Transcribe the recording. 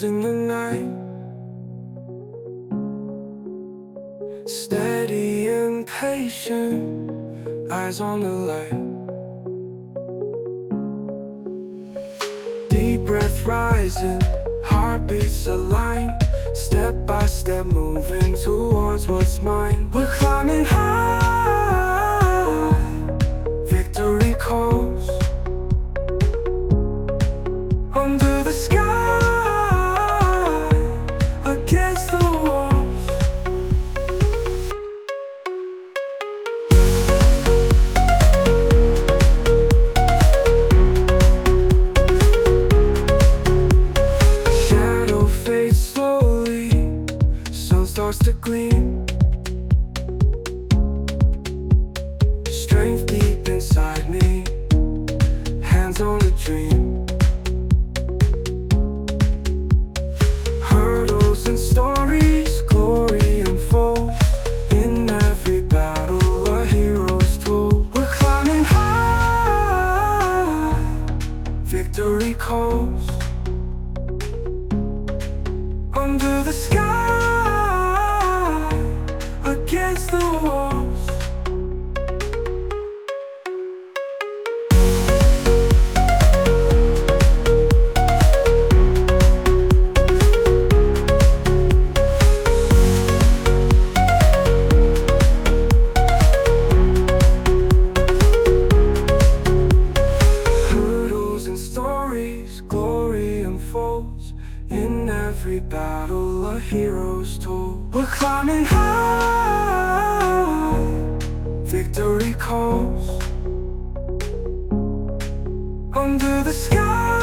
holding the night, steady and patient, eyes on the light. Deep breath rising, heartbeats align, step by step moving towards what's mine. We're climbing high, victory calls. Under the sky, against the walls. Shadow fades slowly, sun starts to gleam. Strength deep inside me, hands on a dream. And stories, glory unfolds. In every battle, a hero's told. We're climbing high, victory calls. Under the sky, against the walls. Glory unfolds. In every battle, a hero's told. We're climbing high, victory calls. Under the sky.